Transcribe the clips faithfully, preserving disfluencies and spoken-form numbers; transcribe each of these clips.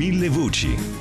Mille voci.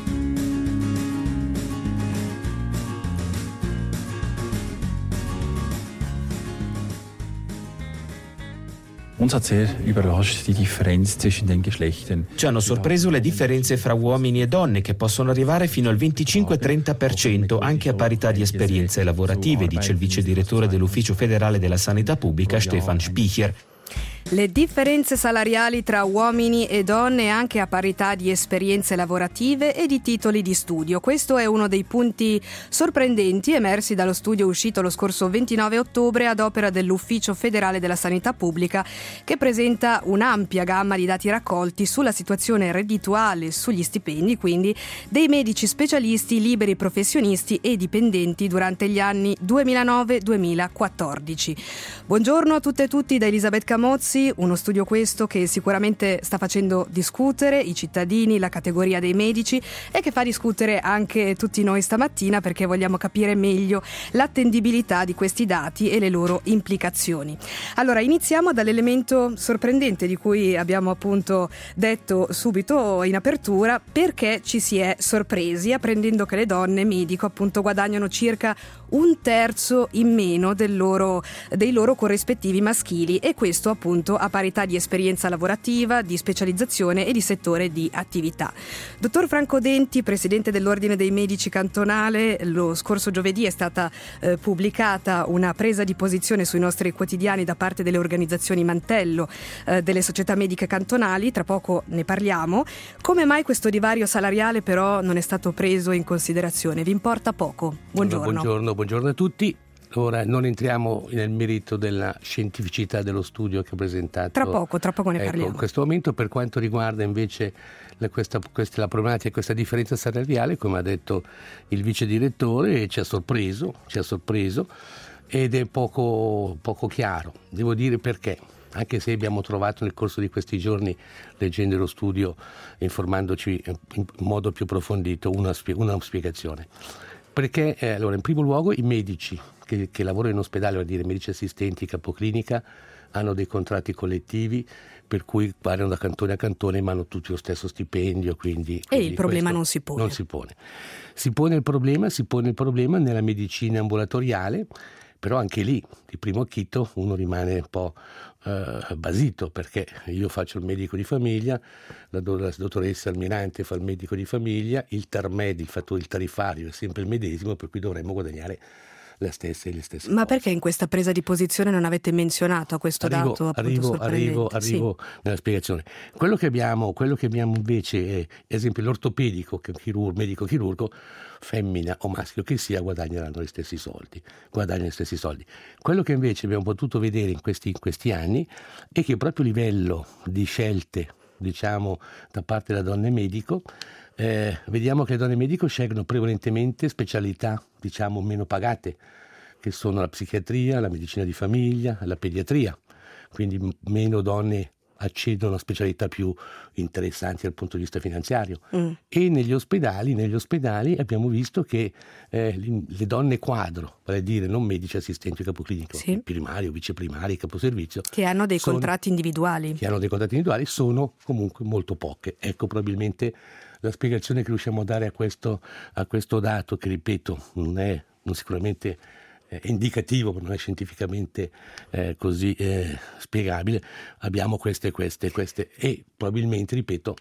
Uns hat sehr überrascht die Differenz zwischen den Geschlechtern. Ci hanno sorpreso le differenze fra uomini e donne, che possono arrivare fino al venticinque trenta per cento anche a parità di esperienze lavorative, dice il vice direttore dell'Ufficio federale della sanità pubblica Stefan Spicher. Le differenze salariali tra uomini e donne anche a parità di esperienze lavorative e di titoli di studio. Questo è uno dei punti sorprendenti emersi dallo studio uscito lo scorso ventinove ottobre ad opera dell'Ufficio federale della sanità pubblica, che presenta un'ampia gamma di dati raccolti sulla situazione reddituale, sugli stipendi quindi, dei medici specialisti, liberi professionisti e dipendenti durante gli anni duemilanove duemilaquattordici. Buongiorno a tutte e tutti da Elisabeth Camozzi. Uno studio questo che sicuramente sta facendo discutere i cittadini, la categoria dei medici, e che fa discutere anche tutti noi stamattina, perché vogliamo capire meglio l'attendibilità di questi dati e le loro implicazioni. Allora, iniziamo dall'elemento sorprendente di cui abbiamo appunto detto subito in apertura, perché ci si è sorpresi apprendendo che le donne medico appunto guadagnano circa un terzo in meno del loro, dei loro corrispettivi maschili, e questo appunto a parità di esperienza lavorativa, di specializzazione e di settore di attività. Dottor Franco Denti, presidente dell'Ordine dei Medici Cantonale, lo scorso giovedì è stata eh, pubblicata una presa di posizione sui nostri quotidiani da parte delle organizzazioni mantello eh, delle società mediche cantonali, tra poco ne parliamo. Come mai questo divario salariale però non è stato preso in considerazione? Vi importa poco? Buongiorno. Buongiorno, buongiorno a tutti. Ora non entriamo nel merito della scientificità dello studio che ho presentato. Tra poco, tra poco ne ecco, parliamo. In questo momento, per quanto riguarda invece la, questa, questa, la problematica e questa differenza salariale, come ha detto il vice direttore, ci ha sorpreso, ci ha sorpreso ed è poco, poco chiaro. Devo dire perché. Anche se abbiamo trovato nel corso di questi giorni, leggendo lo studio, informandoci in modo più approfondito, una, spie- una spiegazione. Perché, eh, allora, in primo luogo, i medici che, che lavorano in ospedale, vuol dire medici assistenti, capoclinica, hanno dei contratti collettivi per cui variano da cantone a cantone, ma hanno tutti lo stesso stipendio. Quindi, quindi e il problema non si pone. Non si pone. Si pone il problema, si pone il problema nella medicina ambulatoriale, però anche lì, di primo acchito, uno rimane un po' eh, basito, perché io faccio il medico di famiglia, la, do- la dottoressa Almirante fa il medico di famiglia, il TARMED, il fattore il tariffario è sempre il medesimo, per cui dovremmo guadagnare la stessa e le stesse Ma cose. perché in questa presa di posizione non avete menzionato questo arrivo, dato appunto arrivo, sorprendente? arrivo, arrivo sì. nella spiegazione. Quello che abbiamo, quello che abbiamo invece è, ad esempio, l'ortopedico, che è un chirurgo, medico chirurgo, femmina o maschio che sia, guadagneranno gli stessi soldi, guadagnano gli stessi soldi. Quello che invece abbiamo potuto vedere in questi, in questi anni è che proprio a livello di scelte, diciamo, da parte della donna medico, eh, vediamo che le donne medico scelgono prevalentemente specialità, diciamo, meno pagate, che sono la psichiatria, la medicina di famiglia, la pediatria. Quindi meno donne accedono a specialità più interessanti dal punto di vista finanziario. Mm. E negli ospedali, negli ospedali abbiamo visto che eh, le donne quadro, vale a dire non medici assistenti o capoclinico, sì, primari o viceprimari, caposervizio, che hanno dei sono, contratti individuali. Che hanno dei contratti individuali, sono comunque molto poche. Ecco probabilmente la spiegazione che riusciamo a dare a questo, a questo dato, che ripeto, non è non sicuramente è indicativo, non è scientificamente eh, così eh, spiegabile. Abbiamo queste, queste, queste e probabilmente, ripeto,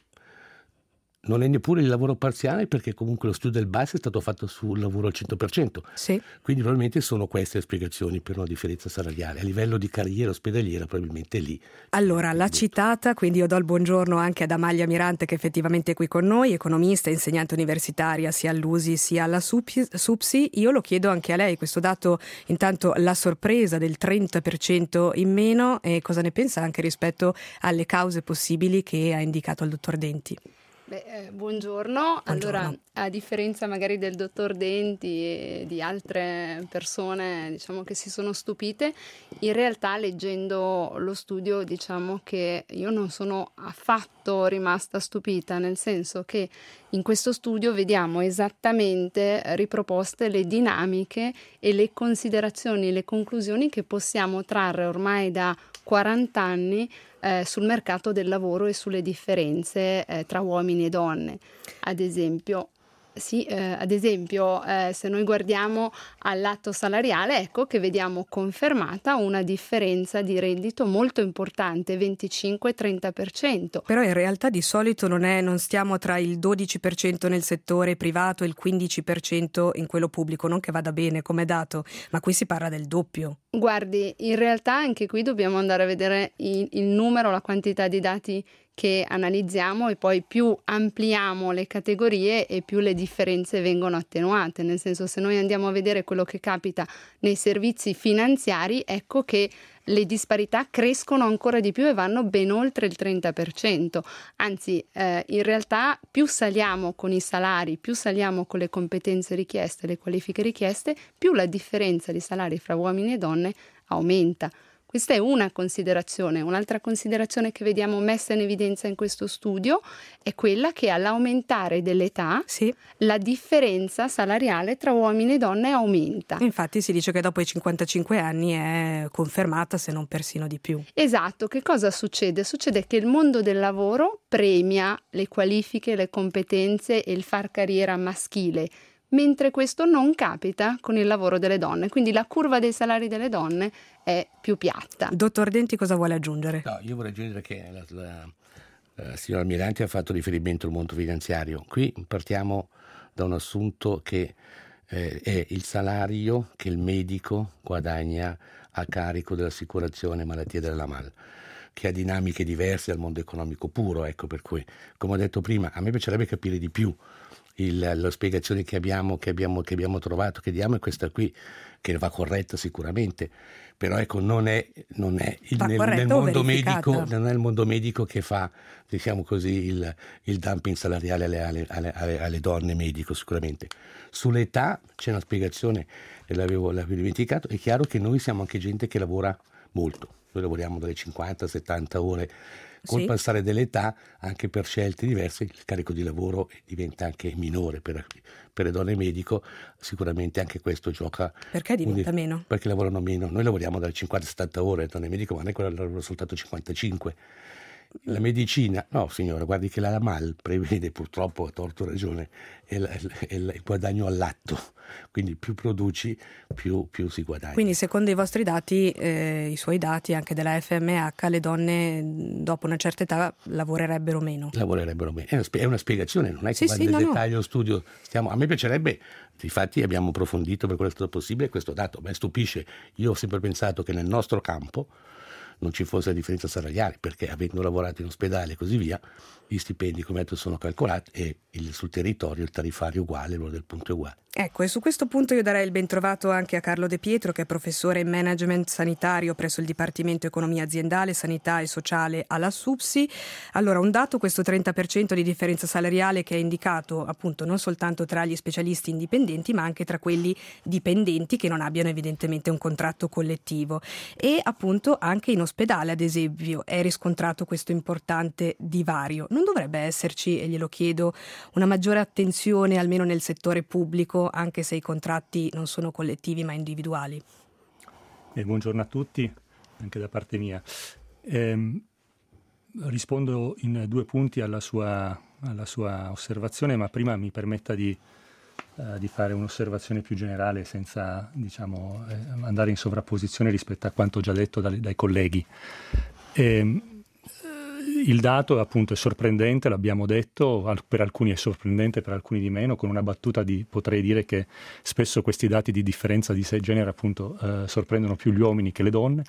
non è neppure il lavoro parziale, perché comunque lo studio del B A S è stato fatto sul lavoro al cento per cento. Sì. Quindi probabilmente sono queste le spiegazioni per una differenza salariale. A livello di carriera ospedaliera probabilmente lì. Allora, l'ha citata, quindi io do il buongiorno anche ad Amalia Mirante, che effettivamente è qui con noi, economista, insegnante universitaria sia all'U S I sia alla SUPSI. Io lo chiedo anche a lei, questo dato, intanto la sorpresa del trenta per cento in meno, e cosa ne pensa anche rispetto alle cause possibili che ha indicato il dottor Denti. Beh, eh, buongiorno. buongiorno. Allora, a differenza magari del dottor Denti e di altre persone, diciamo, che si sono stupite, in realtà leggendo lo studio, diciamo che io non sono affatto rimasta stupita, nel senso che in questo studio vediamo esattamente riproposte le dinamiche e le considerazioni, le conclusioni che possiamo trarre ormai da quaranta anni eh, sul mercato del lavoro e sulle differenze eh, tra uomini e donne. Ad esempio, Sì, eh, ad esempio, eh, se noi guardiamo al lato salariale, ecco che vediamo confermata una differenza di reddito molto importante, venticinque trenta per cento. Però in realtà di solito non, è, non stiamo tra il dodici per cento nel settore privato e il quindici per cento in quello pubblico, non che vada bene come dato, ma qui si parla del doppio. Guardi, in realtà anche qui dobbiamo andare a vedere il, il numero, la quantità di dati che analizziamo, e poi più ampliamo le categorie e più le differenze vengono attenuate. Nel senso, se noi andiamo a vedere quello che capita nei servizi finanziari, ecco che le disparità crescono ancora di più e vanno ben oltre il trenta per cento. Anzi, eh, in realtà più saliamo con i salari, più saliamo con le competenze richieste, le qualifiche richieste, più la differenza di salari fra uomini e donne aumenta. Questa è una considerazione. Un'altra considerazione che vediamo messa in evidenza in questo studio è quella che all'aumentare dell'età sì. la differenza salariale tra uomini e donne aumenta. Infatti si dice che dopo i cinquantacinque anni è confermata, se non persino di più. Esatto. Che cosa succede? Succede che il mondo del lavoro premia le qualifiche, le competenze e il far carriera maschile, mentre questo non capita con il lavoro delle donne. Quindi la curva dei salari delle donne è più piatta. Dottor Denti, cosa vuole aggiungere? No, io vorrei aggiungere che la, la, la signora Almirante ha fatto riferimento al mondo finanziario. Qui partiamo da un assunto che eh, è il salario che il medico guadagna a carico dell'assicurazione malattia della Mal, che ha dinamiche diverse dal mondo economico puro. Ecco, per cui, come ho detto prima, a me piacerebbe capire di più. Il, la spiegazione che abbiamo, che, abbiamo, che abbiamo trovato, che diamo, è questa qui, che va corretta sicuramente, però ecco non è, non è il, nel, nel mondo medico, non è il mondo medico che fa, diciamo così, il, il dumping salariale alle, alle, alle, alle donne medico. Sicuramente sull'età c'è una spiegazione, e l'avevo, l'avevo dimenticato. È chiaro che noi siamo anche gente che lavora molto, noi lavoriamo dalle cinquanta settanta ore. Col sì. passare dell'età, anche per scelte diverse, il carico di lavoro diventa anche minore per, per le donne medico. Sicuramente anche questo gioca. Perché diventa un, meno? Perché lavorano meno. Noi lavoriamo dalle cinquanta settanta ore, le donne medico, ma non è che lavorano soltanto cinquantacinque. La medicina, no signora, guardi che la Mal prevede, purtroppo ha torto ragione, è il, è il guadagno all'atto, quindi più produci più, più si guadagna. Quindi secondo i vostri dati, eh, i suoi dati anche della F M H, le donne dopo una certa età lavorerebbero meno? Lavorerebbero meno, è una, è una spiegazione, non è che sì, va sì, nel no, dettaglio no. studio. Stiamo, a me piacerebbe, infatti abbiamo approfondito per quello che è stato possibile questo dato. Mi stupisce, io ho sempre pensato che nel nostro campo non ci fosse la differenza salariale, perché avendo lavorato in ospedale e così via, gli stipendi come detto sono calcolati e il, sul territorio il tariffario è uguale, l'ora del punto è uguale. Ecco, e su questo punto io darei il bentrovato anche a Carlo De Pietro, che è professore in management sanitario presso il Dipartimento Economia Aziendale, Sanità e Sociale alla SUPSI. Allora, un dato, questo trenta per cento di differenza salariale che è indicato appunto non soltanto tra gli specialisti indipendenti, ma anche tra quelli dipendenti che non abbiano evidentemente un contratto collettivo. E appunto anche in ospedale, ad esempio, è riscontrato questo importante divario. Non dovrebbe esserci, e glielo chiedo, una maggiore attenzione almeno nel settore pubblico, anche se i contratti non sono collettivi ma individuali? Eh, buongiorno a tutti, anche da parte mia. Eh, rispondo in due punti alla sua, alla sua osservazione, ma prima mi permetta di, uh, di fare un'osservazione più generale senza, diciamo, eh, andare in sovrapposizione rispetto a quanto già detto dai, dai colleghi. Eh, Il dato appunto è sorprendente, l'abbiamo detto, per alcuni è sorprendente, per alcuni di meno. Con una battuta di, potrei dire che spesso questi dati di differenza di genere appunto eh, sorprendono più gli uomini che le donne.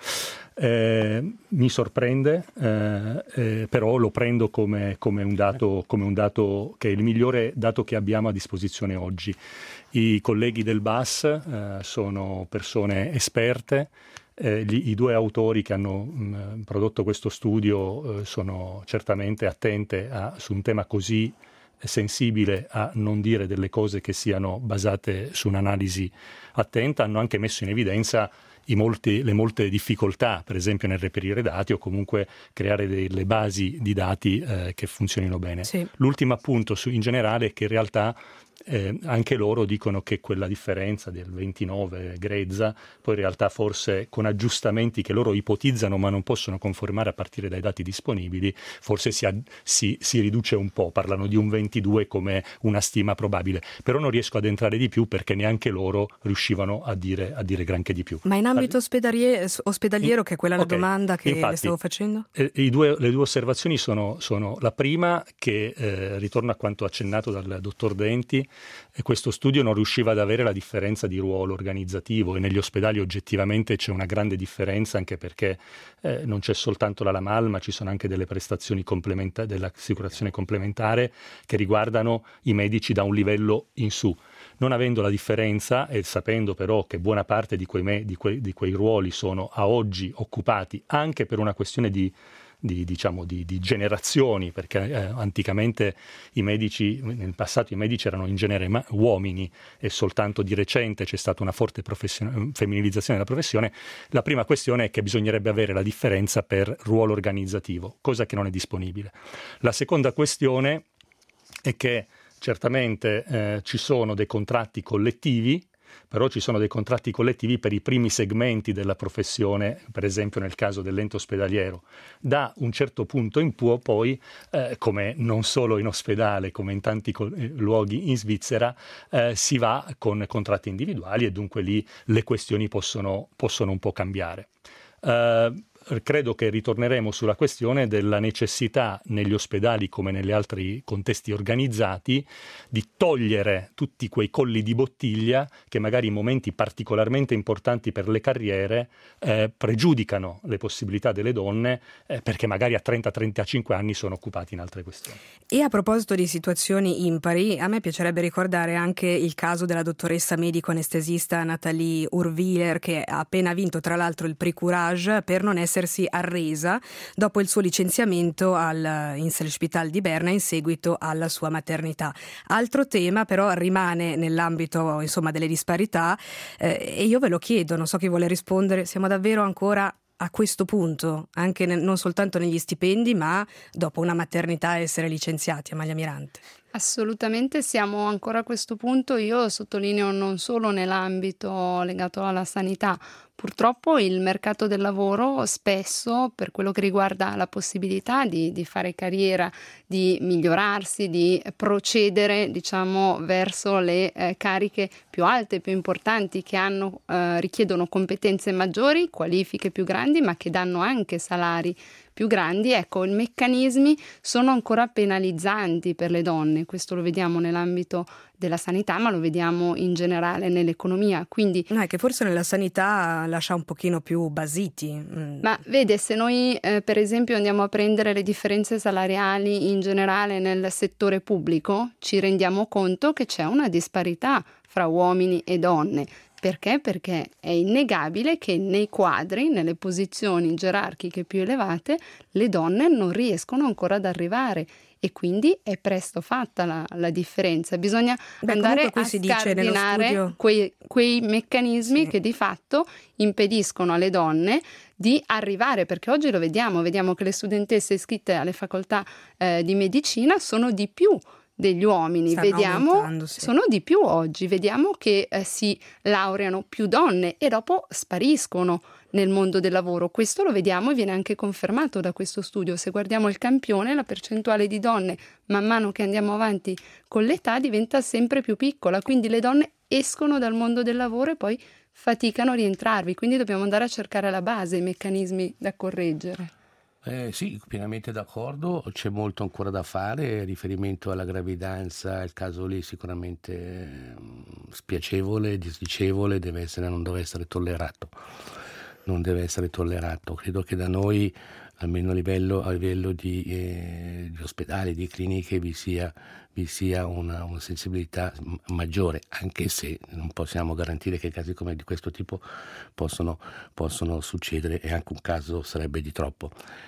Eh, mi sorprende, eh, eh, però lo prendo come, come, un dato, come un dato che è il migliore dato che abbiamo a disposizione oggi. I colleghi del B A S eh, sono persone esperte. Eh, gli, I due autori che hanno mh, prodotto questo studio eh, sono certamente attente a, su un tema così sensibile a non dire delle cose che siano basate su un'analisi attenta. Hanno anche messo in evidenza i molti, le molte difficoltà, per esempio nel reperire dati o comunque creare delle basi di dati eh, che funzionino bene. Sì. L'ultimo appunto su, in generale è che in realtà Eh, anche loro dicono che quella differenza del ventinove grezza, poi in realtà forse con aggiustamenti che loro ipotizzano ma non possono confermare a partire dai dati disponibili, forse si, si, si riduce un po', parlano di un ventidue come una stima probabile, però non riesco ad entrare di più perché neanche loro riuscivano a dire, a dire granché di più. Ma in ambito ospedaliero, ospedaliero in, che è quella la okay, domanda che infatti, le stavo facendo? Eh, i due, le due osservazioni sono, sono la prima che eh, ritorna a quanto accennato dal dottor Denti. E questo studio non riusciva ad avere la differenza di ruolo organizzativo, e negli ospedali oggettivamente c'è una grande differenza, anche perché eh, non c'è soltanto la LAMAL, ma ci sono anche delle prestazioni complementari dell'assicurazione complementare che riguardano i medici da un livello in su. Non avendo la differenza e sapendo però che buona parte di quei, me, di quei, di quei ruoli sono a oggi occupati anche per una questione di Di, diciamo, di, di generazioni, perché eh, anticamente i medici, nel passato i medici erano in genere ma- uomini, e soltanto di recente c'è stata una forte profession- femminilizzazione della professione. La prima questione è che bisognerebbe avere la differenza per ruolo organizzativo, cosa che non è disponibile. La seconda questione è che certamente eh, ci sono dei contratti collettivi, però ci sono dei contratti collettivi per i primi segmenti della professione, per esempio nel caso dell'ente ospedaliero. Da un certo punto in poi, poi eh, come non solo in ospedale, come in tanti co- luoghi in Svizzera, eh, si va con contratti individuali, e dunque lì le questioni possono, possono un po' cambiare. Uh, credo che ritorneremo sulla questione della necessità negli ospedali, come negli altri contesti organizzati, di togliere tutti quei colli di bottiglia che magari in momenti particolarmente importanti per le carriere eh, pregiudicano le possibilità delle donne, eh, perché magari a trenta trentacinque anni sono occupati in altre questioni. E a proposito di situazioni impari, a me piacerebbe ricordare anche il caso della dottoressa medico-anestesista Nathalie Urwiler, che ha appena vinto tra l'altro il Prix Courage per non essersi arresa dopo il suo licenziamento al Inselspital di Berna in seguito alla sua maternità. Altro tema però rimane nell'ambito insomma delle disparità eh, e io ve lo chiedo, non so chi vuole rispondere, siamo davvero ancora a questo punto, anche ne, non soltanto negli stipendi, ma dopo una maternità essere licenziati? Amalia Mirante. Assolutamente siamo ancora a questo punto. Io sottolineo non solo nell'ambito legato alla sanità. Purtroppo il mercato del lavoro spesso, per quello che riguarda la possibilità di, di fare carriera, di migliorarsi, di procedere diciamo verso le eh, cariche più alte, più importanti, che hanno, eh, richiedono competenze maggiori, qualifiche più grandi, ma che danno anche salari più grandi, ecco, i meccanismi sono ancora penalizzanti per le donne. Questo lo vediamo nell'ambito della sanità, ma lo vediamo in generale nell'economia. Quindi no, è che forse nella sanità lascia un pochino più basiti. Mm. Ma vede, se noi eh, per esempio andiamo a prendere le differenze salariali in generale nel settore pubblico, ci rendiamo conto che c'è una disparità fra uomini e donne. Perché? Perché è innegabile che nei quadri, nelle posizioni gerarchiche più elevate, le donne non riescono ancora ad arrivare, e quindi è presto fatta la, la differenza. Bisogna Beh, andare a si scardinare quei, quei meccanismi sì. che di fatto impediscono alle donne di arrivare, perché oggi lo vediamo, vediamo che le studentesse iscritte alle facoltà eh, di medicina sono di più degli uomini, Stanno vediamo sì. sono di più oggi, vediamo che eh, si laureano più donne e dopo spariscono nel mondo del lavoro. Questo lo vediamo e viene anche confermato da questo studio. Se guardiamo il campione, la percentuale di donne man mano che andiamo avanti con l'età diventa sempre più piccola, quindi le donne escono dal mondo del lavoro e poi faticano a rientrarvi, quindi dobbiamo andare a cercare alla base i meccanismi da correggere. Eh, sì, pienamente d'accordo, c'è molto ancora da fare, riferimento alla gravidanza, il caso lì sicuramente eh, spiacevole, disdicevole, deve essere, non deve essere tollerato, non deve essere tollerato. Credo che da noi, almeno a livello, a livello di, eh, di ospedali, di cliniche, vi sia, vi sia una, una sensibilità maggiore, anche se non possiamo garantire che casi come di questo tipo possono, possono succedere, e anche un caso sarebbe di troppo.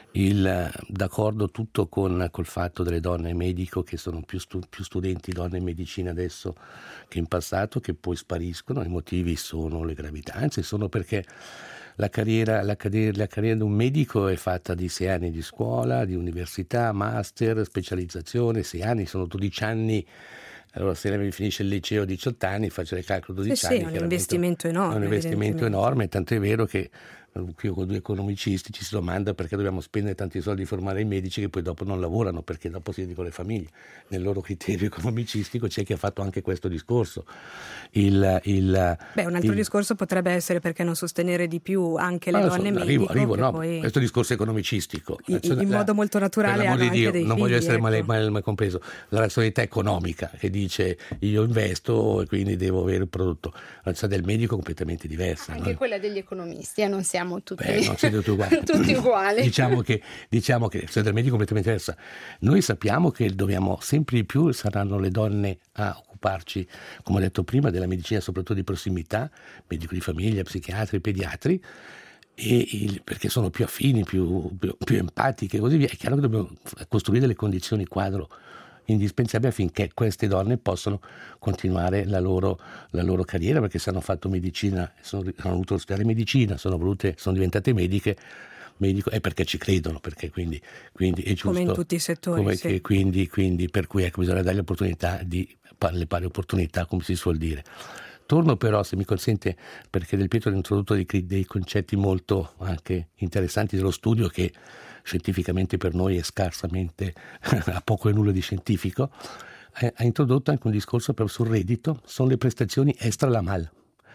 Il, d'accordo tutto con col fatto delle donne medico, che sono più, stu, più studenti donne in medicina adesso che in passato, che poi spariscono. I motivi sono le gravidanze, sono perché La carriera, la, carriera, la carriera di un medico è fatta di sei anni di scuola, di università, master, specializzazione, sei anni, sono dodici anni Allora se lei finisce il liceo a diciotto anni, faccio il calcolo dodici sì, anni. Sì, è un investimento enorme. È un investimento enorme, tanto è vero che io con due economicisti ci si domanda perché dobbiamo spendere tanti soldi a formare i medici che poi dopo non lavorano, perché dopo si dedicano alle famiglie. Nel loro criterio economicistico c'è chi ha fatto anche questo discorso. Il, il, Beh, un altro il... discorso potrebbe essere perché non sostenere di più anche le ah, donne so, medico. Arrivo, arrivo no, poi... questo discorso economicistico. In, in modo molto naturale hanno anche Dio, dei non figli, voglio essere ecco. mal, mal, mal compreso. La razionalità economica che dice io investo e quindi devo avere il prodotto. La razionalità del medico è completamente diversa. Anche no? quella degli economisti, eh, non siamo tutti... Beh, non siete tutti uguali. tutti uguali. diciamo che diciamo che la del medico è completamente diversa. Noi sappiamo che dobbiamo sempre di più saranno le donne a occuparci, come ho detto prima, della medicina soprattutto di prossimità, medico di famiglia, psichiatri, pediatri, e il, perché sono più affini, più, più, più empatiche e così via. È chiaro che dobbiamo costruire le condizioni quadro indispensabili affinché queste donne possano continuare la loro, la loro carriera, perché se hanno fatto medicina, sono, hanno voluto studiare medicina, sono, volute, sono diventate mediche, medico, è perché ci credono, perché quindi, quindi è giusto. Come in tutti i settori. Come sì. che, quindi, quindi per cui ecco, bisogna dare l'opportunità di, le pari opportunità, come si suol dire. Torno però, se mi consente, perché Del Pietro ha introdotto dei, dei concetti molto anche interessanti dello studio che scientificamente per noi è scarsamente, ha poco e nulla di scientifico, ha introdotto anche un discorso proprio sul reddito, sono le prestazioni extra la mal.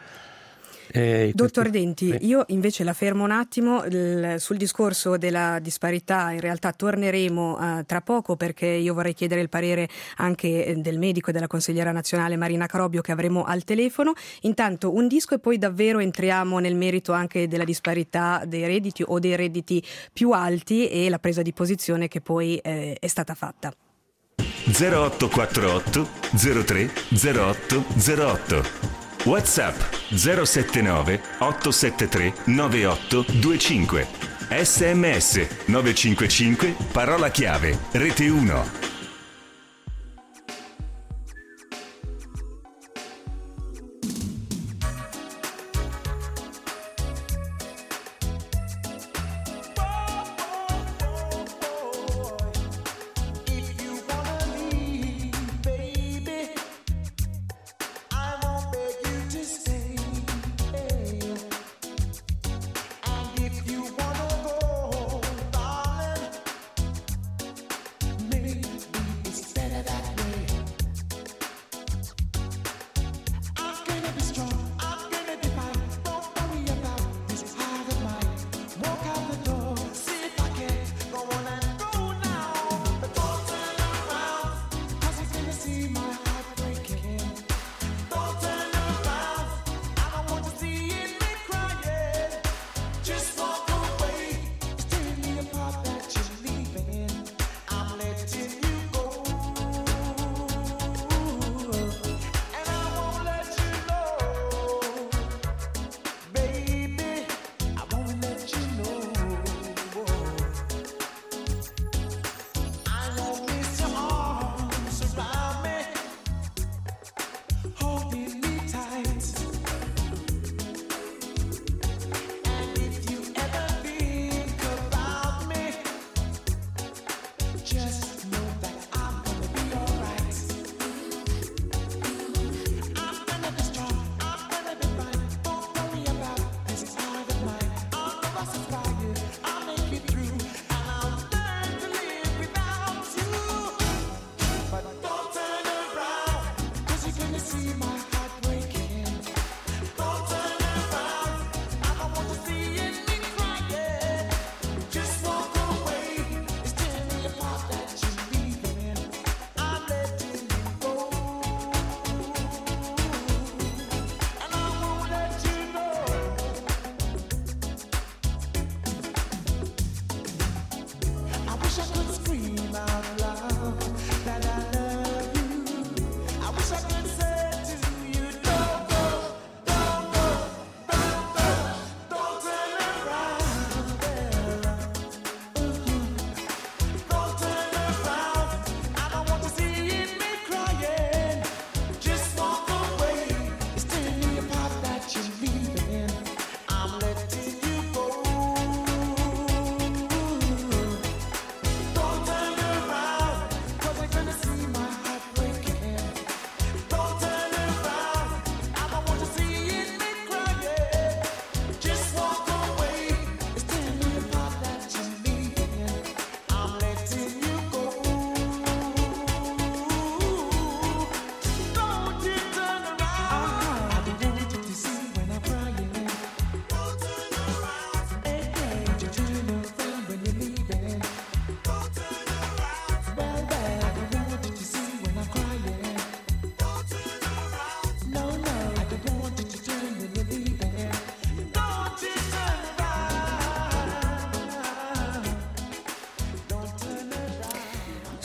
Eh, Dottor Denti, eh. io invece la fermo un attimo il, sul discorso della disparità. In realtà torneremo uh, tra poco, perché io vorrei chiedere il parere anche del medico e della consigliera nazionale Marina Carobio, che avremo al telefono. Intanto un disco e poi davvero entriamo nel merito anche della disparità dei redditi o dei redditi più alti e la presa di posizione che poi eh, è stata fatta. zero otto quattro otto zero tre zero otto zero otto WhatsApp zero sette nove otto sette tre nove otto due cinque. S M S nove cinque cinque parola chiave Rete uno. If you wanna go, darling,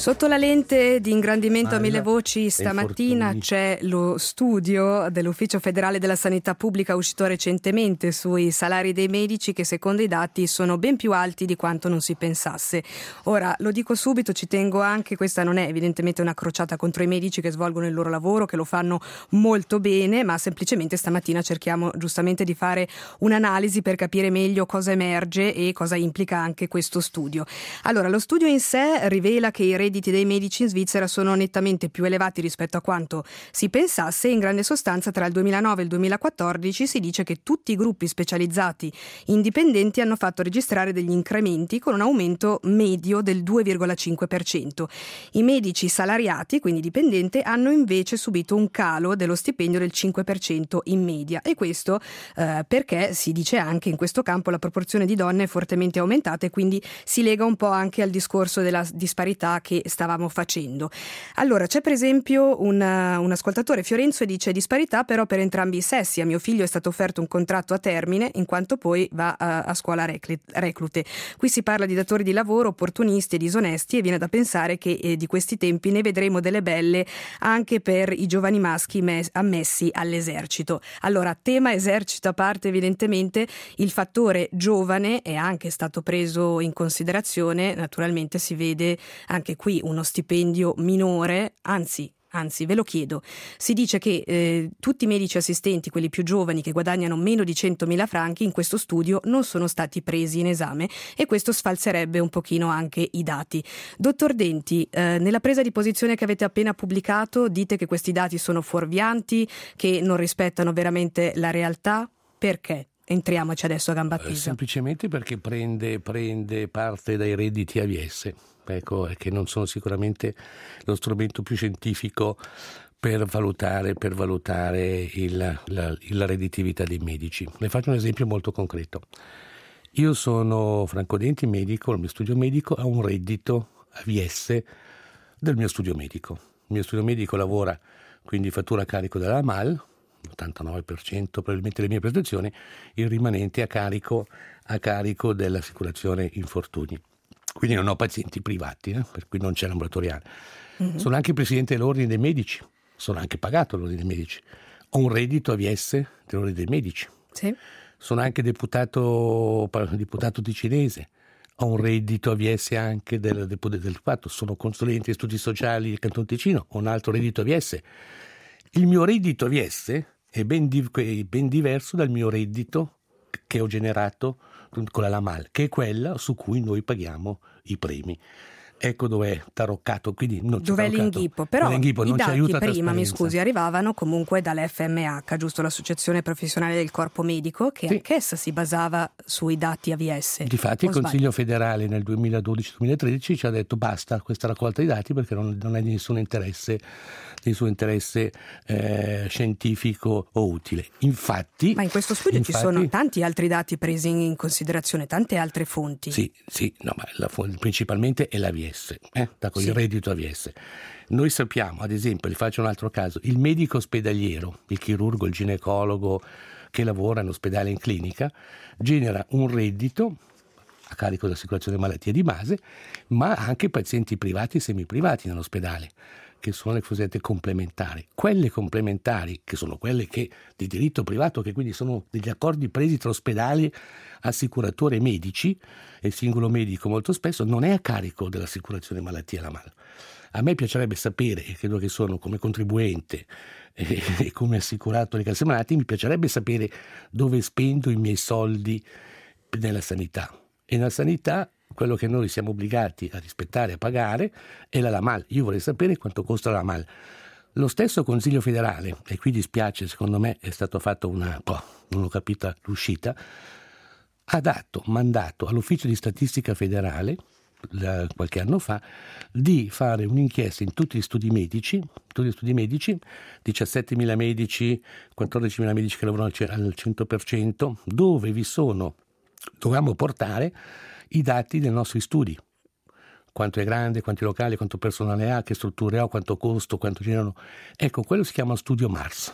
Sotto la lente di ingrandimento a mille voci stamattina c'è lo studio dell'Ufficio Federale della Sanità Pubblica uscito recentemente sui salari dei medici, che secondo i dati sono ben più alti di quanto non si pensasse. Ora, lo dico subito, ci tengo anche, questa non è evidentemente una crociata contro i medici che svolgono il loro lavoro, che lo fanno molto bene, ma semplicemente stamattina cerchiamo giustamente di fare un'analisi per capire meglio cosa emerge e cosa implica anche questo studio. Allora, lo studio in sé rivela che i redditi dei medici in Svizzera sono nettamente più elevati rispetto a quanto si pensasse. In grande sostanza, tra il duemilanove e il duemilaquattordici si dice che tutti i gruppi specializzati indipendenti hanno fatto registrare degli incrementi con un aumento medio del due virgola cinque per cento. I medici salariati, quindi dipendenti, hanno invece subito un calo dello stipendio del cinque per cento in media, e questo eh, perché si dice anche in questo campo la proporzione di donne è fortemente aumentata, e quindi si lega un po' anche al discorso della disparità che stavamo facendo. Allora, c'è per esempio un, un ascoltatore, Fiorenzo, e dice: disparità però per entrambi i sessi. A mio figlio è stato offerto un contratto a termine, in quanto poi va a, a scuola reclute. Qui si parla di datori di lavoro opportunisti e disonesti, e viene da pensare che eh, di questi tempi ne vedremo delle belle anche per i giovani maschi mes- ammessi all'esercito. Allora, tema esercito a parte, evidentemente il fattore giovane è anche stato preso in considerazione. Naturalmente si vede anche qui uno stipendio minore, anzi Anzi, ve lo chiedo, si dice che eh, tutti i medici assistenti, quelli più giovani che guadagnano meno di centomila franchi, in questo studio non sono stati presi in esame, e questo sfalserebbe un pochino anche i dati. Dottor Denti, eh, nella presa di posizione che avete appena pubblicato dite che questi dati sono fuorvianti, che non rispettano veramente la realtà. Perché? Entriamoci adesso a gamba tesa. Semplicemente perché prende, prende parte dai redditi A V S. Ecco, che non sono sicuramente lo strumento più scientifico per valutare, per valutare il, la, la redditività dei medici. Le faccio un esempio molto concreto. Io sono Franco Denti, medico, il mio studio medico ha un reddito A V S del mio studio medico. Il mio studio medico lavora, quindi fattura a carico della A M A L, l'ottantanove per cento probabilmente delle mie prestazioni, il rimanente a carico, a carico dell'assicurazione infortuni. Quindi non ho pazienti privati, eh, per cui non c'è l'ambulatoriale. Mm-hmm. Sono anche presidente dell'ordine dei medici, sono anche pagato all'ordine dei medici. Ho un reddito A V S dell'ordine dei medici. Sì. Sono anche deputato, deputato ticinese. Ho un reddito A V S anche del, del Potere del Fatto. Sono consulente di studi sociali del Canton Ticino, ho un altro reddito A V S. Il mio reddito A V S è ben, di, ben diverso dal mio reddito che ho generato con la L A M A L, che è quella su cui noi paghiamo i premi. Ecco dov'è taroccato, quindi non c'è dov'è l'inghippo, però l'inghippo, i non dati ci aiuta prima, mi scusi, arrivavano comunque dall'F M H, giusto, l'Associazione Professionale del Corpo Medico, che sì, anch'essa si basava sui dati A V S. Difatti il Consiglio federale nel duemiladodici duemilatredici ci ha detto basta questa raccolta di dati, perché non, non è di nessun interesse nessun interesse eh, scientifico o utile. Infatti, ma in questo studio infatti, ci sono tanti altri dati presi in considerazione, tante altre fonti. Sì, sì, no, ma la, principalmente è l'A V S, eh, da con sì, il reddito A V S. Noi sappiamo, ad esempio, vi faccio un altro caso, il medico ospedaliero, il chirurgo, il ginecologo che lavora in ospedale, in clinica, genera un reddito a carico dell'assicurazione malattie di base, ma anche pazienti privati e semiprivati nell'ospedale, che sono le cosiddette complementari. Quelle complementari, che sono quelle che di diritto privato, che quindi sono degli accordi presi tra ospedali, assicuratore e medici, e il singolo medico molto spesso non è a carico dell'assicurazione malattia alla mano. A me piacerebbe sapere, e credo che sono come contribuente e, e come assicurato delle casse malati, mi piacerebbe sapere dove spendo i miei soldi nella sanità. E nella sanità quello che noi siamo obbligati a rispettare e a pagare è la L A M A L. Io vorrei sapere quanto costa la L A M A L. Lo stesso Consiglio federale, e qui dispiace, secondo me è stato fatto una, boh, non ho capito l'uscita, ha dato mandato all'Ufficio di Statistica Federale, la, qualche anno fa, di fare un'inchiesta in tutti gli studi medici, tutti gli studi medici, diciassettemila medici, quattordicimila medici che lavorano al cento per cento, dove vi sono, dovevamo portare i dati dei nostri studi, quanto è grande, quanti locali, quanto personale ha, che strutture ha, quanto costo, quanto generano. Ecco, quello si chiama studio Mars.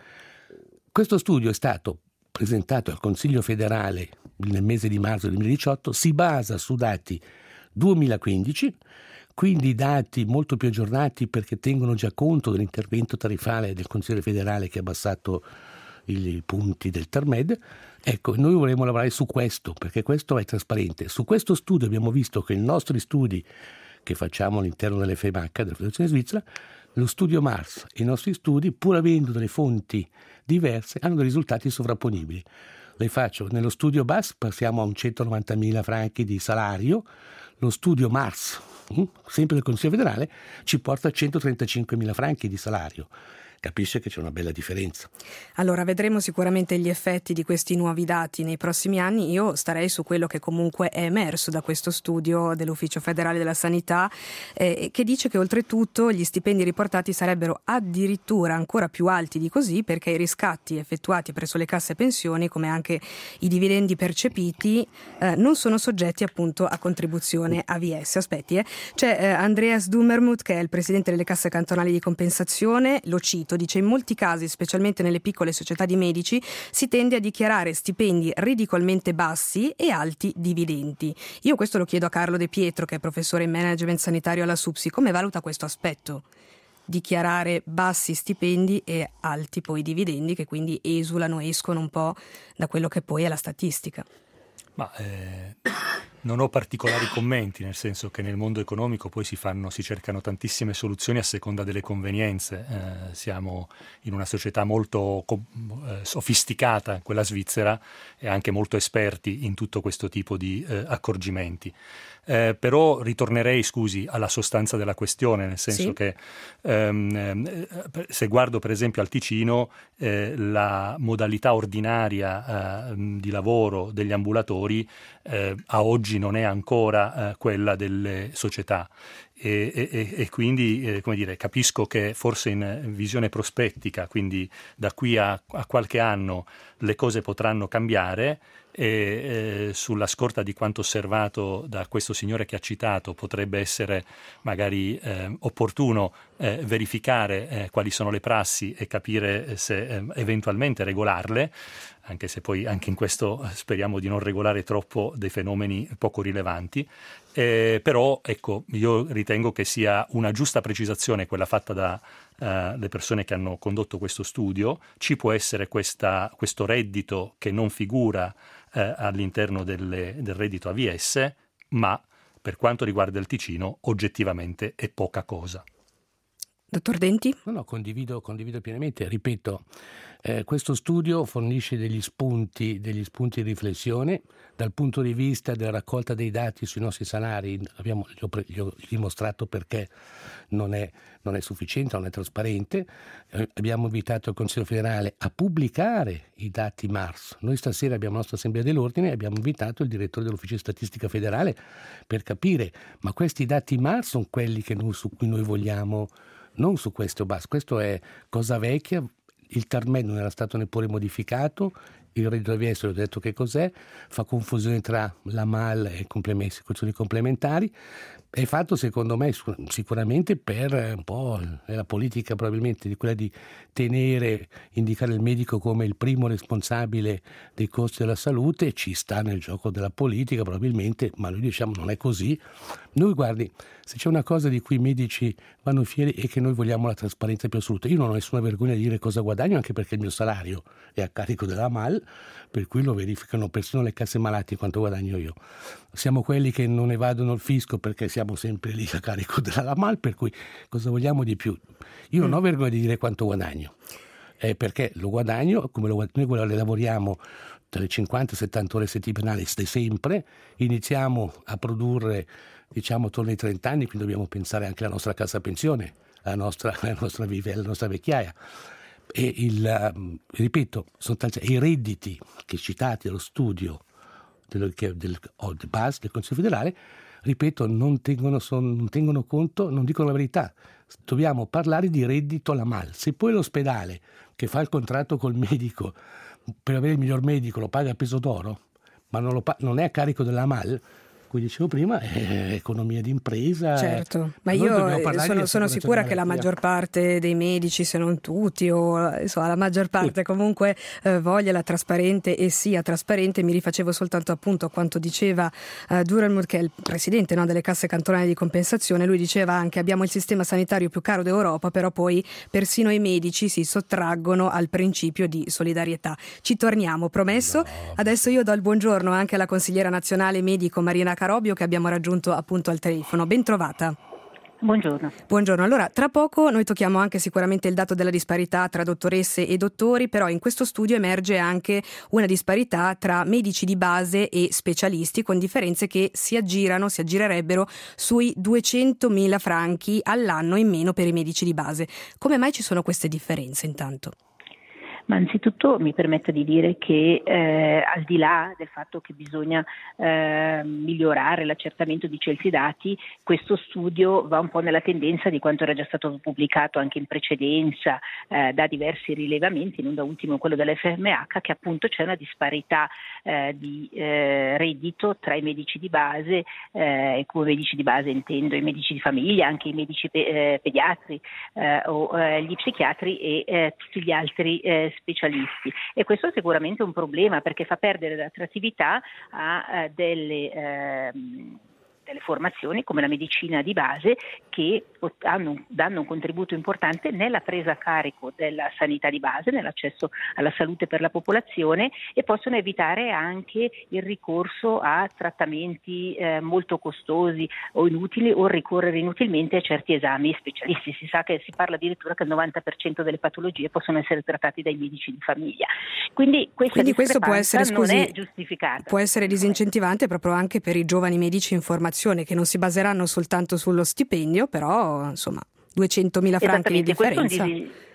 Questo studio è stato presentato al Consiglio federale nel mese di marzo duemiladiciotto, si basa su dati duemilaquindici, quindi i dati molto più aggiornati perché tengono già conto dell'intervento tariffale del Consiglio federale che ha abbassato i punti del Termed. Ecco, noi vorremmo lavorare su questo perché questo è trasparente. Su questo studio abbiamo visto che i nostri studi che facciamo all'interno dell'F M H, della Federazione Svizzera, lo studio Mars e i nostri studi, pur avendo delle fonti diverse, hanno dei risultati sovrapponibili. Le faccio, nello studio B A S passiamo a un centonovantamila franchi di salario, lo studio Mars, sempre del Consiglio federale, ci porta a centotrentacinquemila franchi di salario. Capisce che c'è una bella differenza. Allora, vedremo sicuramente gli effetti di questi nuovi dati nei prossimi anni. Io starei su quello che comunque è emerso da questo studio dell'Ufficio federale della sanità, eh, che dice che oltretutto gli stipendi riportati sarebbero addirittura ancora più alti di così, perché i riscatti effettuati presso le casse pensioni, come anche i dividendi percepiti, eh, non sono soggetti appunto a contribuzione A V S. Aspetti, eh. C'è eh, Andreas Dummermuth, che è il presidente delle casse cantonali di compensazione, lo cito. Dice: in molti casi, specialmente nelle piccole società di medici, si tende a dichiarare stipendi ridicolmente bassi e alti dividendi. Io questo lo chiedo a Carlo De Pietro, che è professore in management sanitario alla SUPSI. Come valuta questo aspetto? Dichiarare bassi stipendi e alti poi dividendi, che quindi esulano, escono un po' da quello che poi è la statistica. Ma eh, non ho particolari commenti, nel senso che nel mondo economico poi si fanno, si cercano tantissime soluzioni a seconda delle convenienze. Eh, siamo in una società molto eh, sofisticata, quella svizzera, e anche molto esperti in tutto questo tipo di eh, accorgimenti. Eh, però ritornerei, scusi, alla sostanza della questione, nel senso sì. che ehm, se guardo per esempio al Ticino, eh, la modalità ordinaria eh, di lavoro degli ambulatori eh, a oggi non è ancora eh, quella delle società. E, e, e quindi eh, come dire, capisco che forse in visione prospettica, quindi da qui a, a qualche anno, le cose potranno cambiare e eh, sulla scorta di quanto osservato da questo signore che ha citato potrebbe essere magari eh, opportuno eh, verificare eh, quali sono le prassi e capire se eh, eventualmente regolarle, anche se poi anche in questo speriamo di non regolare troppo dei fenomeni poco rilevanti. Eh, però ecco, io ritengo che sia una giusta precisazione quella fatta da uh, le persone che hanno condotto questo studio. Ci può essere questa, questo reddito che non figura uh, all'interno delle, del reddito A V S, ma per quanto riguarda il Ticino oggettivamente è poca cosa. Dottor Denti? No, no, condivido, condivido pienamente. Ripeto, eh, questo studio fornisce degli spunti, degli spunti di riflessione dal punto di vista della raccolta dei dati sui nostri salari. Abbiamo, gli, ho, gli ho dimostrato perché non è, non è sufficiente, non è trasparente. Eh, abbiamo invitato il Consiglio federale a pubblicare i dati Mars. Noi stasera abbiamo la nostra assemblea dell'ordine e abbiamo invitato il direttore dell'Ufficio di Statistica Federale per capire, ma questi dati Mars sono quelli che noi, su cui noi vogliamo. Non su questo basta, questo è cosa vecchia, il Termed non era stato neppure modificato, il reddito A V S, ho detto che cos'è, fa confusione tra la M A L e le situazioni complementari, è fatto secondo me sicuramente per un po' la politica probabilmente di quella di tenere, indicare il medico come il primo responsabile dei costi della salute, ci sta nel gioco della politica probabilmente, ma noi diciamo non è così. Noi guardi, se c'è una cosa di cui i medici vanno fieri è che noi vogliamo la trasparenza più assoluta. Io non ho nessuna vergogna di dire cosa guadagno, anche perché il mio salario è a carico della M A L, per cui lo verificano persino le casse malati quanto guadagno io. Siamo quelli che non evadono il fisco perché siamo sempre lì a carico della M A L, per cui cosa vogliamo di più? Io non ho vergogna di dire quanto guadagno, eh, perché lo guadagno, come lo, noi lavoriamo dalle cinquanta settanta ore settimanali sempre, iniziamo a produrre diciamo attorno ai trenta anni, quindi dobbiamo pensare anche alla nostra cassa pensione, alla nostra, alla nostra, alla nostra vecchiaia. E il, ripeto, sono tanti, i redditi che citati dallo studio del, del, del B A S, del Consiglio federale, ripeto, non tengono, son, non tengono conto, non dicono la verità. Dobbiamo parlare di reddito alla M A L. Se poi l'ospedale che fa il contratto col medico per avere il miglior medico lo paga a peso d'oro, ma non, lo pa- non è a carico della M A L, cui dicevo prima, è economia d'impresa. Certo, ma io sono, sono sicura che la maggior parte dei medici, se non tutti, o insomma, la maggior parte sì. comunque eh, voglia la trasparente e sia trasparente. Mi rifacevo soltanto appunto a quanto diceva eh, Durelmuth, che è il presidente, no, delle casse cantonali di compensazione. Lui diceva anche: abbiamo il sistema sanitario più caro d'Europa, però poi persino i medici si sottraggono al principio di solidarietà. Ci torniamo, promesso. No. Adesso io do il buongiorno anche alla consigliera nazionale medico Marina Carobio, che abbiamo raggiunto appunto al telefono. Ben trovata. Buongiorno. Buongiorno. Allora, tra poco noi tocchiamo anche sicuramente il dato della disparità tra dottoresse e dottori, però in questo studio emerge anche una disparità tra medici di base e specialisti, con differenze che si aggirano, si aggirerebbero sui duecentomila franchi all'anno in meno per i medici di base. Come mai ci sono queste differenze intanto? Ma anzitutto mi permetta di dire che eh, al di là del fatto che bisogna eh, migliorare l'accertamento di celsi dati, questo studio va un po' nella tendenza di quanto era già stato pubblicato anche in precedenza eh, da diversi rilevamenti, non da ultimo quello dell'F M H, che appunto c'è una disparità eh, di eh, reddito tra i medici di base, eh, e come medici di base intendo i medici di famiglia, anche i medici pe- eh, pediatri eh, o eh, gli psichiatri e eh, tutti gli altri eh, specialisti, e questo è sicuramente un problema perché fa perdere l'attrattività a eh, delle eh, delle formazioni come la medicina di base, che hanno, danno un contributo importante nella presa a carico della sanità di base, nell'accesso alla salute per la popolazione, e possono evitare anche il ricorso a trattamenti eh, molto costosi o inutili, o ricorrere inutilmente a certi esami specialisti. Si sa che si parla addirittura che il novanta per cento delle patologie possono essere trattate dai medici di famiglia. Quindi questa Quindi questo può essere, scusi, non è giustificata. Può essere disincentivante proprio anche per i giovani medici in formazione, che non si baseranno soltanto sullo stipendio, però insomma duecentomila franchi di differenza.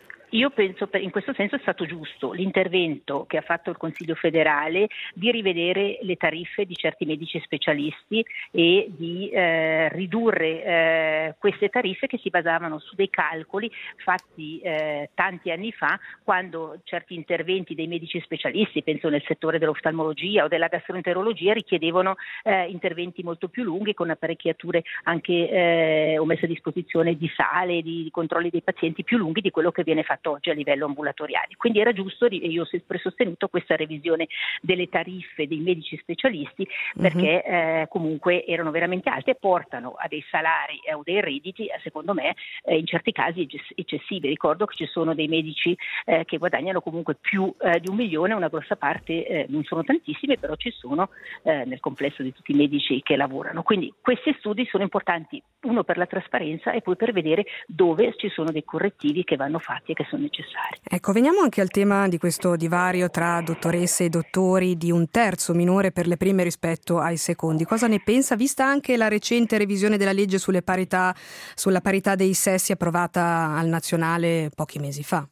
Io penso in questo senso è stato giusto l'intervento che ha fatto il Consiglio federale di rivedere le tariffe di certi medici specialisti e di eh, ridurre eh, queste tariffe che si basavano su dei calcoli fatti eh, tanti anni fa, quando certi interventi dei medici specialisti, penso nel settore dell'oftalmologia o della gastroenterologia, richiedevano eh, interventi molto più lunghi, con apparecchiature anche eh, o messe a disposizione di sale, di, di controlli dei pazienti più lunghi di quello che viene fatto oggi a livello ambulatoriale. Quindi era giusto, e io ho sempre sostenuto, questa revisione delle tariffe dei medici specialisti, perché uh-huh. eh, comunque erano veramente alte e portano a dei salari o dei redditi, secondo me, eh, in certi casi eccessivi. Ricordo che ci sono dei medici eh, che guadagnano comunque più eh, di un milione, una grossa parte, eh, non sono tantissime, però ci sono eh, nel complesso di tutti i medici che lavorano. Quindi questi studi sono importanti, uno per la trasparenza e poi per vedere dove ci sono dei correttivi che vanno fatti e che sono necessari. Ecco, veniamo anche al tema di questo divario tra dottoresse e dottori di un terzo minore per le prime rispetto ai secondi. Cosa ne pensa, vista anche la recente revisione della legge sulle parità, sulla parità dei sessi approvata al nazionale pochi mesi fa?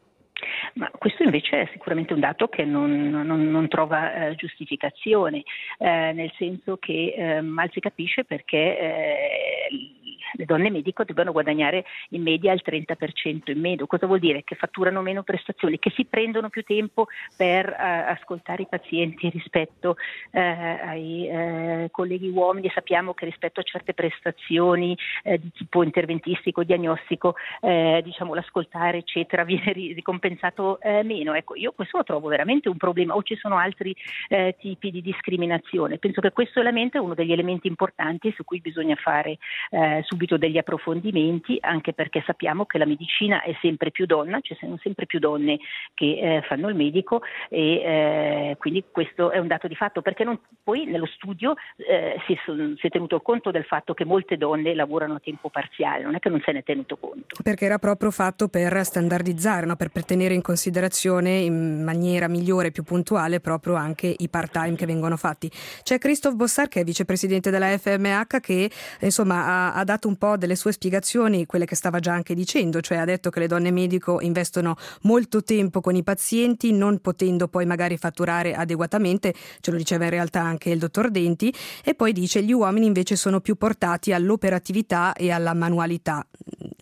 Ma questo invece è sicuramente un dato che non, non, non trova eh, giustificazione, eh, nel senso che eh, mal si capisce perché eh, le donne medico debbano guadagnare in media il trenta per cento in meno. Cosa vuol dire? Che fatturano meno prestazioni, che si prendono più tempo per eh, ascoltare i pazienti rispetto eh, ai eh, colleghi uomini. Sappiamo che rispetto a certe prestazioni eh, di tipo interventistico, diagnostico, eh, diciamo l'ascoltare eccetera viene ricompensato eh, meno. Ecco, io questo lo trovo veramente un problema, o ci sono altri eh, tipi di discriminazione. Penso che questo elemento è uno degli elementi importanti su cui bisogna fare eh, subito degli approfondimenti, anche perché sappiamo che la medicina è sempre più donna, ci sono sempre più donne che eh, fanno il medico, e eh, quindi questo è un dato di fatto, perché non, poi nello studio eh, si, si è tenuto conto del fatto che molte donne lavorano a tempo parziale, non è che non se ne è tenuto conto. Perché era proprio fatto per standardizzare, no? per, per tenere in considerazione in maniera migliore e più puntuale proprio anche i part-time che vengono fatti. C'è Christophe Bossard, che è vicepresidente della F M H, che insomma ha, ha dato un po' delle sue spiegazioni, quelle che stava già anche dicendo, cioè ha detto che le donne medico investono molto tempo con i pazienti, non potendo poi magari fatturare adeguatamente, ce lo diceva in realtà anche il dottor Denti, e poi dice gli uomini invece sono più portati all'operatività e alla manualità.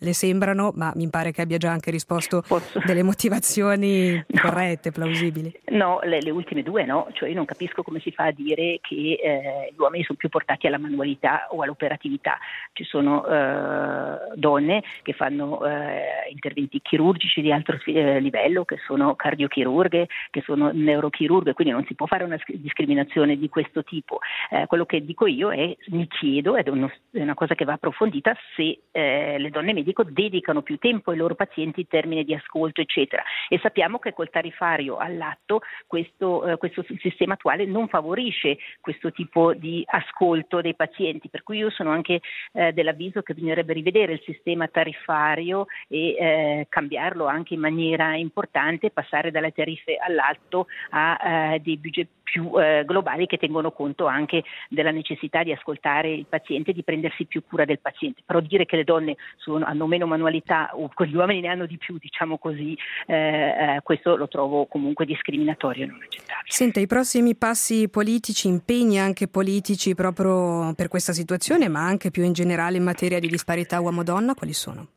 le sembrano, ma mi pare che abbia già anche risposto Posso... delle motivazioni no. corrette, plausibili. No, le, le ultime due no, cioè io non capisco come si fa a dire che eh, gli uomini sono più portati alla manualità o all'operatività. Ci sono eh, donne che fanno eh, interventi chirurgici di alto eh, livello, che sono cardiochirurghe, che sono neurochirurghe, quindi non si può fare una discriminazione di questo tipo. Eh, quello che dico io è, mi chiedo, ed è, uno, è una cosa che va approfondita, se eh, le donne medico dedicano più tempo ai loro pazienti in termini di ascolto, eccetera. E sappiamo che col tariffario all'atto questo, eh, questo sistema attuale non favorisce questo tipo di ascolto dei pazienti, per cui io sono anche eh, dell'avviso che bisognerebbe rivedere il sistema tariffario e eh, cambiarlo anche in maniera importante, passare dalle tariffe all'atto a eh, dei budget più eh, globali che tengono conto anche della necessità di ascoltare il paziente e di prendersi più cura del paziente. Però dire che le donne sono, hanno meno manualità o che gli uomini ne hanno di più, diciamo così, eh, eh, questo lo trovo comunque discriminatorio e non accettabile. Senta, i prossimi passi politici, impegni anche politici proprio per questa situazione, ma anche più in generale in materia di disparità uomo-donna, quali sono?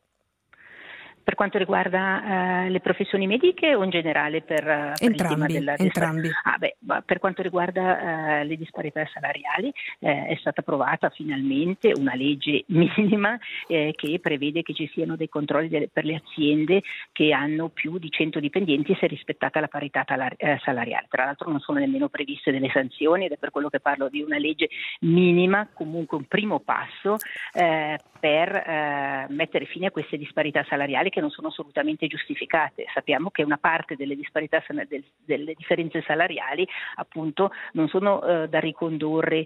Per quanto riguarda eh, le professioni mediche o in generale per, per entrambi, il tema della entrambi. Ah, beh, per quanto riguarda eh, le disparità salariali eh, è stata approvata finalmente una legge minima eh, che prevede che ci siano dei controlli delle, per le aziende che hanno più di cento dipendenti se rispettata la parità talar- eh, salariale. Tra l'altro non sono nemmeno previste delle sanzioni ed è per quello che parlo di una legge minima, comunque un primo passo eh, per eh, mettere fine a queste disparità salariali che non sono assolutamente giustificate. Sappiamo che una parte delle disparità, delle differenze salariali appunto non sono eh, da ricondurre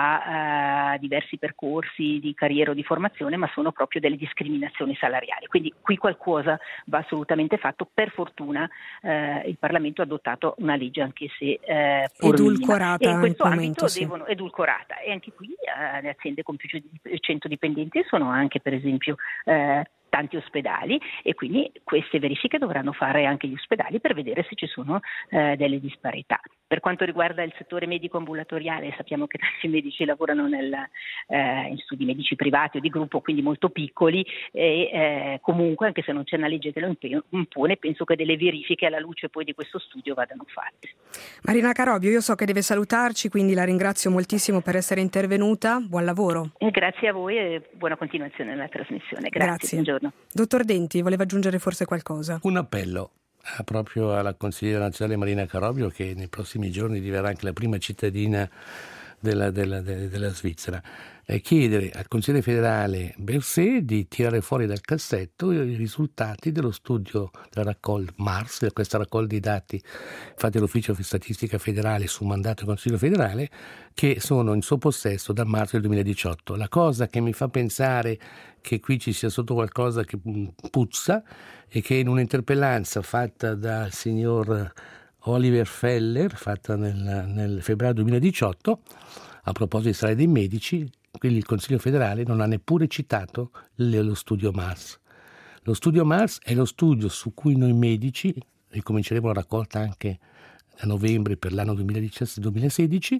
a, a diversi percorsi di carriera o di formazione, ma sono proprio delle discriminazioni salariali. Quindi qui qualcosa va assolutamente fatto. Per fortuna eh, il Parlamento ha adottato una legge, anche se eh, pur edulcorata minima. E in questo in ambito momento, sì. devono edulcorata. E anche qui eh, le aziende con più di cento dipendenti sono anche, per esempio, eh, tanti ospedali, e quindi queste verifiche dovranno fare anche gli ospedali per vedere se ci sono eh, delle disparità. Per quanto riguarda il settore medico ambulatoriale, sappiamo che tanti medici lavorano nel, eh, in studi medici privati o di gruppo, quindi molto piccoli, e eh, comunque, anche se non c'è una legge che lo impone, penso che delle verifiche alla luce poi di questo studio vadano fatte. Marina Carobio, io so che deve salutarci, quindi la ringrazio moltissimo per essere intervenuta. Buon lavoro. E grazie a voi e buona continuazione nella trasmissione. Grazie. Grazie. Buongiorno. Dottor Denti, voleva aggiungere forse qualcosa? Un appello eh, proprio alla consigliera nazionale Marina Carobio, che nei prossimi giorni diverrà anche la prima cittadina della, della, della, della Svizzera, eh, chiedere al Consiglio federale Berset di tirare fuori dal cassetto i risultati dello studio della raccolta Mars, questa raccolta di dati fatti dall'Ufficio di Statistica Federale su mandato del Consiglio federale, che sono in suo possesso dal marzo del duemiladiciotto. La cosa che mi fa pensare che qui ci sia sotto qualcosa che puzza e che in un'interpellanza fatta dal signor Oliver Feller, fatta nel, nel febbraio duemiladiciotto, a proposito di strade dei medici, quindi il Consiglio federale non ha neppure citato lo studio Mars. Lo studio Mars è lo studio su cui noi medici, ricominceremo la raccolta anche a novembre per l'anno duemilasedici,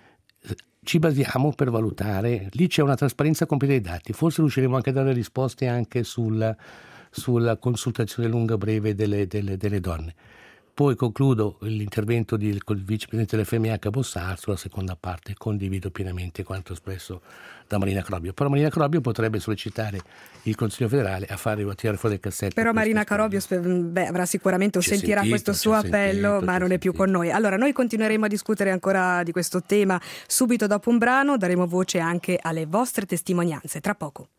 ci basiamo per valutare. Lì c'è una trasparenza completa dei dati, forse riusciremo anche a dare risposte anche sulla, sulla consultazione lunga breve delle, delle, delle donne. Poi concludo l'intervento del vicepresidente dell'F M H Bossar sulla seconda parte. Condivido pienamente quanto espresso da Marina Carobio. Però Marina Carobio potrebbe sollecitare il Consiglio federale a fare a tirare fuori il cassetto. Però Marina Carobio beh, avrà sicuramente o sentirà sentito, questo suo appello, sentito, ma non è più con noi. Allora noi continueremo a discutere ancora di questo tema subito dopo un brano. Daremo voce anche alle vostre testimonianze tra poco.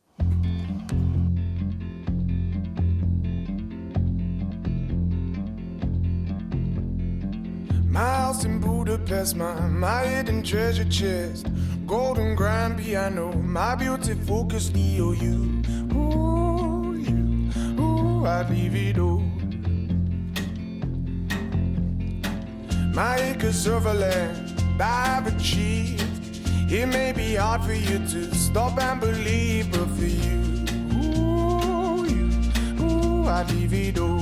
My house in Budapest, my, my hidden treasure chest, golden grand piano, my beauty focus E O U. Ooh, you, ooh, I'd leave it all. My acres of land I've achieved. It may be hard for you to stop and believe, but for you, ooh, you, ooh, I'd leave it all.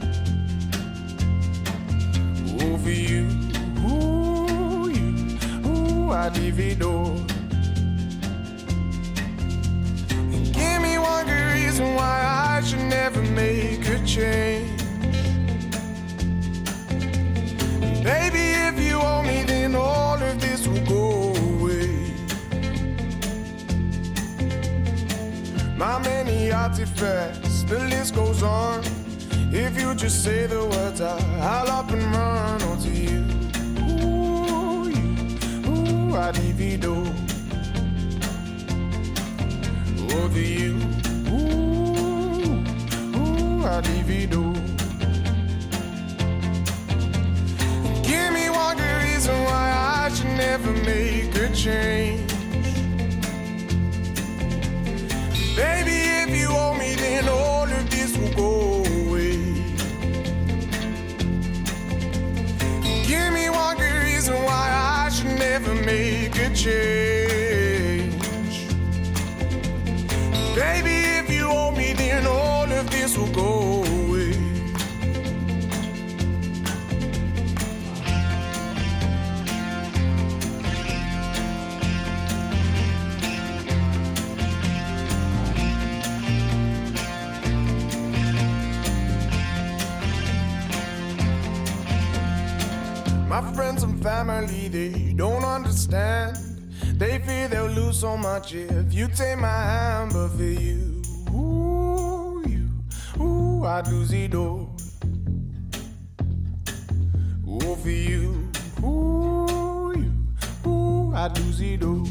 Ooh, for you, ooh, you, ooh, I'd leave it all. And give me one good reason why I the artifacts, the list goes on. If you just say the words, I, I'll up and run onto you. Ooh, you, ooh, I divido. Over you, ooh, ooh, I divido. Give me one good reason why I should never make a change. Baby, if you owe me, then all of this will go away. Give me one good reason why I should never make a change. Baby, if you owe me, then all of this will go away. My friends and family, they don't understand. They fear they'll lose so much if you take my hand. But for you, ooh, you, ooh, I'd lose it all. Ooh, for you, ooh, you, ooh, I'd lose it all.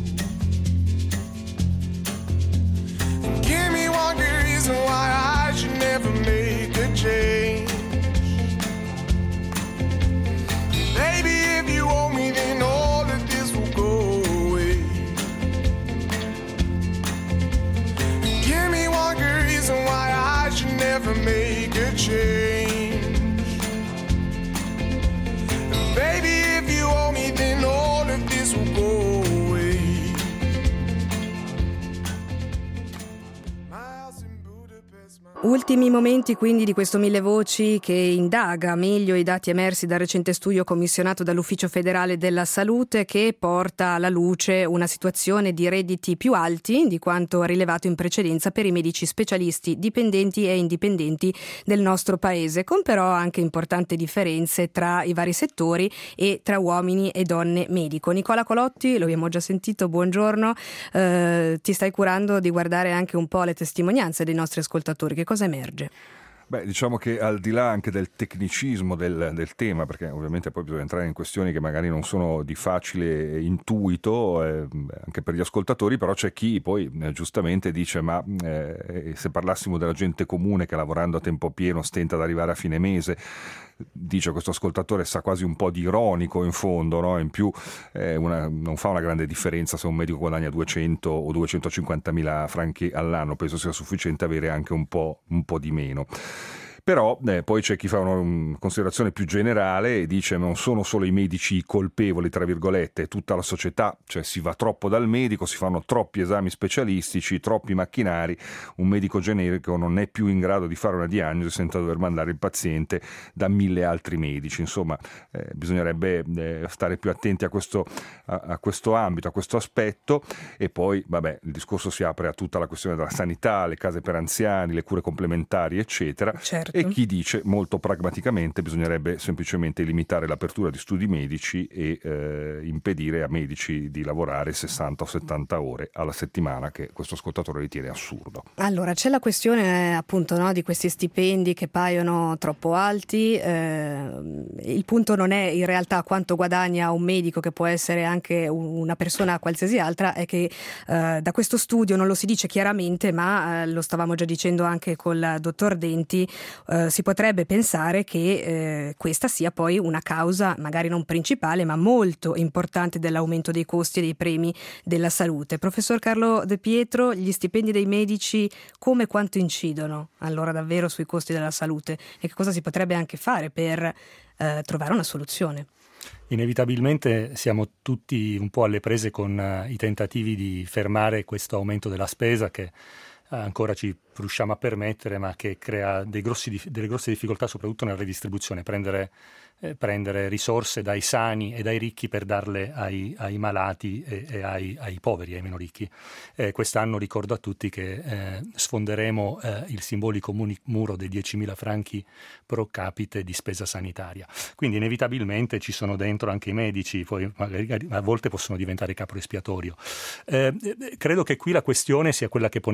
Give me one good reason why I should never make a change. Baby, if you owe me, then all of this will go away. Give me one good reason why I should never make a change. Baby, if you owe me, then all of this will go away. Ultimi momenti quindi di questo Mille Voci che indaga meglio i dati emersi dal recente studio commissionato dall'Ufficio Federale della Salute, che porta alla luce una situazione di redditi più alti di quanto rilevato in precedenza per i medici specialisti dipendenti e indipendenti del nostro paese, con però anche importanti differenze tra i vari settori e tra uomini e donne medico. Nicola Colotti, lo abbiamo già sentito, buongiorno, eh, ti stai curando di guardare anche un po' le testimonianze dei nostri ascoltatori. Che cosa emerge? Beh, diciamo che al di là anche del tecnicismo del, del tema, perché ovviamente poi bisogna entrare in questioni che magari non sono di facile intuito eh, anche per gli ascoltatori, però c'è chi poi eh, giustamente dice ma eh, se parlassimo della gente comune che lavorando a tempo pieno stenta ad arrivare a fine mese, dice questo ascoltatore, sa quasi un po' di ironico in fondo, no? In più eh, una, non fa una grande differenza se un medico guadagna duecento o duecentocinquantamila franchi all'anno, penso sia sufficiente avere anche un po', un po' di meno. Però eh, poi c'è chi fa una um, considerazione più generale e dice non sono solo i medici colpevoli, tra virgolette, è tutta la società, cioè si va troppo dal medico, si fanno troppi esami specialistici, troppi macchinari, un medico generico non è più in grado di fare una diagnosi senza dover mandare il paziente da mille altri medici. Insomma, eh, bisognerebbe eh, stare più attenti a questo, a, a questo ambito, a questo aspetto. E poi, vabbè, il discorso si apre a tutta la questione della sanità, le case per anziani, le cure complementari, eccetera. Certo. E chi dice molto pragmaticamente bisognerebbe semplicemente limitare l'apertura di studi medici e eh, impedire a medici di lavorare sessanta o settanta ore alla settimana, che questo ascoltatore ritiene assurdo. Allora, c'è la questione appunto, no, di questi stipendi che paiono troppo alti. Eh, il punto non è in realtà quanto guadagna un medico, che può essere anche una persona qualsiasi altra, è che eh, da questo studio non lo si dice chiaramente, ma eh, lo stavamo già dicendo anche col dottor Denti. Uh, si potrebbe pensare che eh, questa sia poi una causa magari non principale ma molto importante dell'aumento dei costi e dei premi della salute. Professor Carlo De Pietro, gli stipendi dei medici come e quanto incidono allora davvero sui costi della salute e che cosa si potrebbe anche fare per eh, trovare una soluzione? Inevitabilmente siamo tutti un po' alle prese con uh, i tentativi di fermare questo aumento della spesa che ancora ci riusciamo a permettere, ma che crea dei grossi, delle grosse difficoltà soprattutto nella redistribuzione, prendere, eh, prendere risorse dai sani e dai ricchi per darle ai, ai malati e, e ai, ai poveri, ai meno ricchi. Eh, quest'anno ricordo a tutti che eh, sfonderemo eh, il simbolico muni, muro dei diecimila franchi pro capite di spesa sanitaria. Quindi inevitabilmente ci sono dentro anche i medici, poi magari a volte possono diventare capro espiatorio. Eh, credo che qui la questione sia quella che poneva il dottor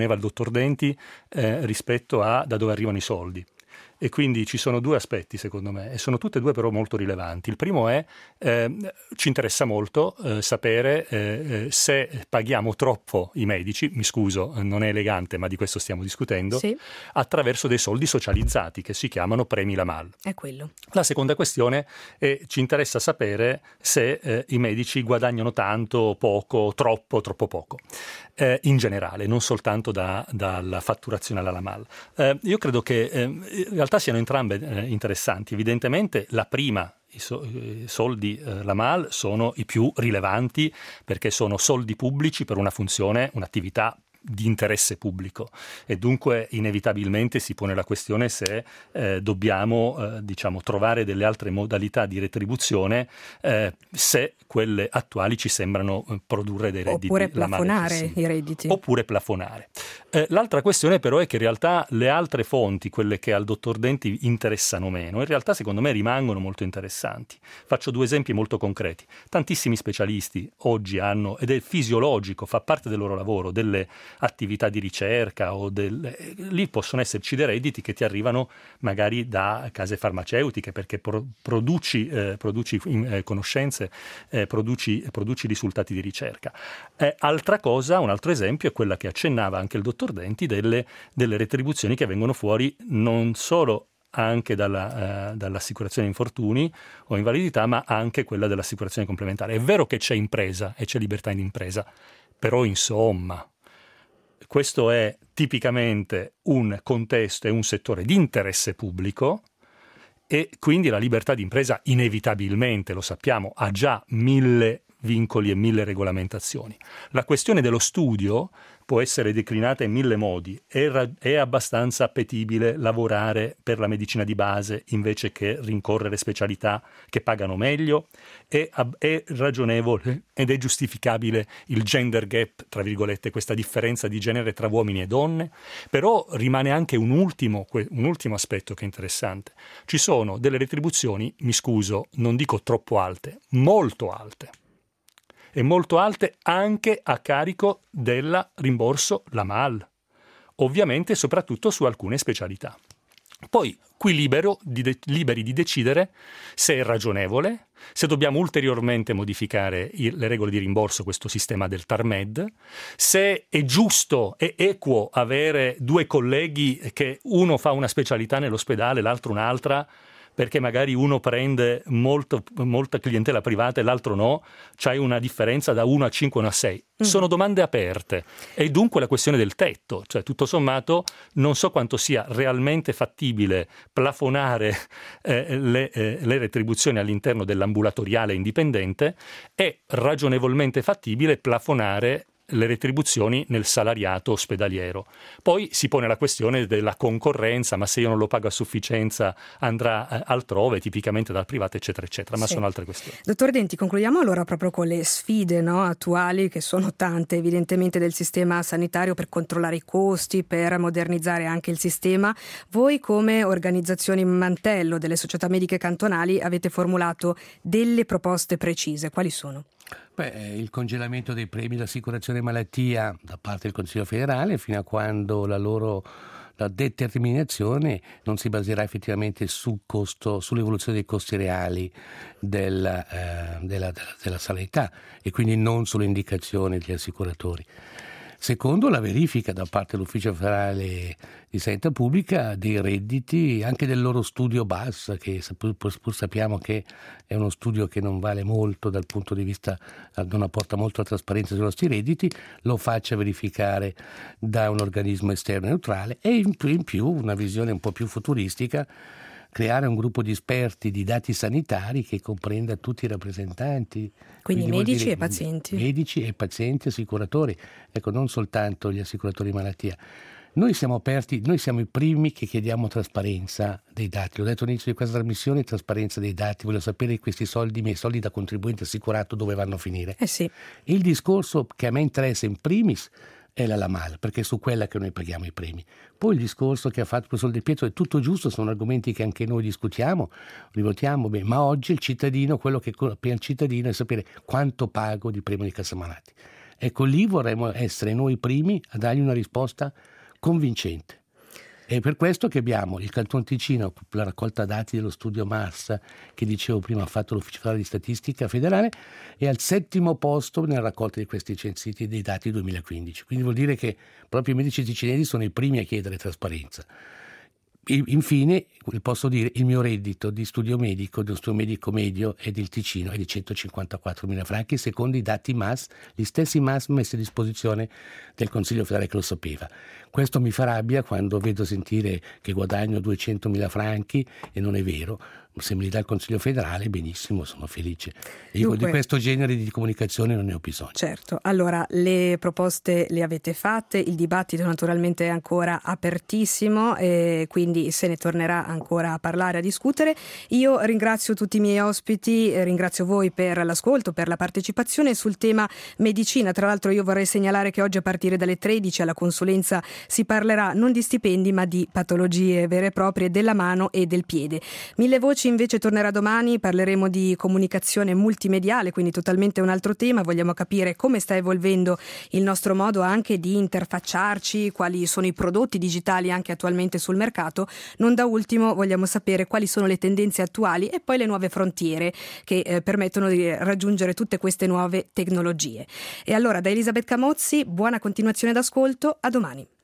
dottor Denti eh, rispetto a da dove arrivano i soldi. E quindi ci sono due aspetti secondo me, e sono tutte e due però molto rilevanti. Il primo è, eh, ci interessa molto eh, sapere eh, se paghiamo troppo i medici, mi scuso, non è elegante ma di questo stiamo discutendo, sì. attraverso dei soldi socializzati che si chiamano premi Lamal. È quello. La seconda questione è, ci interessa sapere se eh, i medici guadagnano tanto, poco, troppo, troppo poco, eh, in generale, non soltanto da, dalla fatturazione alla Lamal. Eh, io credo che eh, in realtà siano entrambe eh, interessanti. Evidentemente la prima, i, so, i soldi eh, Lamal sono i più rilevanti perché sono soldi pubblici per una funzione, un'attività di interesse pubblico, e dunque inevitabilmente si pone la questione se eh, dobbiamo eh, diciamo trovare delle altre modalità di retribuzione eh, se quelle attuali ci sembrano produrre dei redditi, oppure plafonare i redditi, oppure plafonare. Eh, l'altra questione però è che in realtà le altre fonti, quelle che al dottor Denti interessano meno, in realtà secondo me rimangono molto interessanti. Faccio due esempi molto concreti. Tantissimi specialisti oggi hanno, ed è fisiologico, fa parte del loro lavoro, delle attività di ricerca o del, lì possono esserci dei redditi che ti arrivano magari da case farmaceutiche perché pro, produci, eh, produci eh, conoscenze, eh, produci, produci risultati di ricerca. Eh, altra cosa, un altro esempio è quella che accennava anche il dottor Denti delle, delle retribuzioni che vengono fuori non solo anche dalla, eh, dall'assicurazione infortuni o invalidità, ma anche quella dell'assicurazione complementare. È vero che c'è impresa e c'è libertà in impresa, però insomma questo è tipicamente un contesto e un settore di interesse pubblico e quindi la libertà di impresa inevitabilmente, lo sappiamo, ha già mille vincoli e mille regolamentazioni. La questione dello studio può essere declinata in mille modi. È, ra- è abbastanza appetibile lavorare per la medicina di base invece che rincorrere specialità che pagano meglio? È, è ragionevole ed è giustificabile il gender gap, tra virgolette, questa differenza di genere tra uomini e donne? Però rimane anche un ultimo, un ultimo aspetto che è interessante. Ci sono delle retribuzioni, mi scuso, non dico troppo alte, molto alte. E molto alte anche a carico del rimborso Lamal, ovviamente soprattutto su alcune specialità. Poi qui libero di de- liberi di decidere se è ragionevole, se dobbiamo ulteriormente modificare il, le regole di rimborso, questo sistema del TARMED, se è giusto e equo avere due colleghi che uno fa una specialità nell'ospedale, l'altro un'altra, perché magari uno prende molto, molta clientela privata e l'altro no, c'hai una differenza da uno a cinque, uno a sei. Mm. Sono domande aperte. E dunque la questione del tetto, cioè tutto sommato non so quanto sia realmente fattibile plafonare eh, le, eh, le retribuzioni all'interno dell'ambulatoriale indipendente, è ragionevolmente fattibile plafonare le retribuzioni nel salariato ospedaliero. Poi si pone la questione della concorrenza, ma se io non lo pago a sufficienza andrà eh, altrove, tipicamente dal privato, eccetera, eccetera, ma sì. Sono altre questioni. Dottor Denti, concludiamo allora proprio con le sfide, no, attuali, che sono tante evidentemente del sistema sanitario per controllare i costi, per modernizzare anche il sistema. Voi come organizzazioni mantello delle società mediche cantonali avete formulato delle proposte precise. Quali sono? Beh, il congelamento dei premi d'assicurazione malattia da parte del Consiglio federale fino a quando la loro la determinazione non si baserà effettivamente sul costo, sull'evoluzione dei costi reali del, eh, della, della, della sanità e quindi non sulle indicazioni degli assicuratori. Secondo, la verifica da parte dell'Ufficio federale di sanità pubblica dei redditi, anche del loro studio B A S, che pur, pur sappiamo che è uno studio che non vale molto dal punto di vista, non apporta molto la trasparenza sui nostri redditi, lo faccia verificare da un organismo esterno neutrale e in più, in più una visione un po' più futuristica, creare un gruppo di esperti di dati sanitari che comprenda tutti i rappresentanti. Quindi, Quindi medici dire, e pazienti. Medici e pazienti, assicuratori, ecco, non soltanto gli assicuratori malattia. Noi siamo aperti, noi siamo i primi che chiediamo trasparenza dei dati. L'ho detto all'inizio di questa trasmissione, trasparenza dei dati. Voglio sapere questi soldi, i miei soldi da contribuente assicurato, dove vanno a finire. Eh sì. Il discorso che a me interessa in primis è la Lamal, perché è su quella che noi paghiamo i premi. Poi il discorso che ha fatto il professor De Pietro è tutto giusto, sono argomenti che anche noi discutiamo, rivotiamo, beh, ma oggi il cittadino, quello che per il cittadino è sapere quanto pago di premio di cassa malati. Ecco, lì vorremmo essere noi primi a dargli una risposta convincente. È per questo che abbiamo il Canton Ticino, la raccolta dati dello studio Mars, che dicevo prima ha fatto l'Ufficio Federale di Statistica Federale, è al settimo posto nella raccolta di questi censiti dei dati duemilaquindici. Quindi vuol dire che proprio i medici ticinesi sono i primi a chiedere trasparenza. Infine, posso dire, il mio reddito di studio medico, dello studio medico medio e del Ticino è di centocinquantaquattromila franchi, secondo i dati M A S, gli stessi M A S messi a disposizione del Consiglio federale che lo sapeva. Questo mi fa rabbia quando vedo sentire che guadagno duecentomila franchi e non è vero. Se me li dà il Consiglio federale, benissimo, sono felice. Io Dunque, di questo genere di comunicazione non ne ho bisogno. Certo, allora le proposte le avete fatte, il dibattito naturalmente è ancora apertissimo e quindi se ne tornerà ancora a parlare, a discutere. Io ringrazio tutti i miei ospiti, ringrazio voi per l'ascolto, per la partecipazione sul tema medicina. Tra l'altro io vorrei segnalare che oggi a partire dalle tredici alla consulenza si parlerà non di stipendi ma di patologie vere e proprie della mano e del piede. Mille Voci invece tornerà domani, parleremo di comunicazione multimediale, quindi totalmente un altro tema. Vogliamo capire come sta evolvendo il nostro modo anche di interfacciarci, quali sono i prodotti digitali anche attualmente sul mercato. Non da ultimo vogliamo sapere quali sono le tendenze attuali e poi le nuove frontiere che eh, permettono di raggiungere tutte queste nuove tecnologie. E allora da Elisabeth Camozzi, buona continuazione d'ascolto, a domani.